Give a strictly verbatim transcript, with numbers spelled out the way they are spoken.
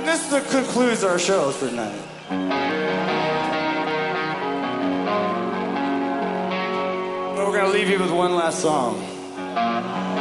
this uh, concludes our show for tonight. But we're gonna leave you with one last song.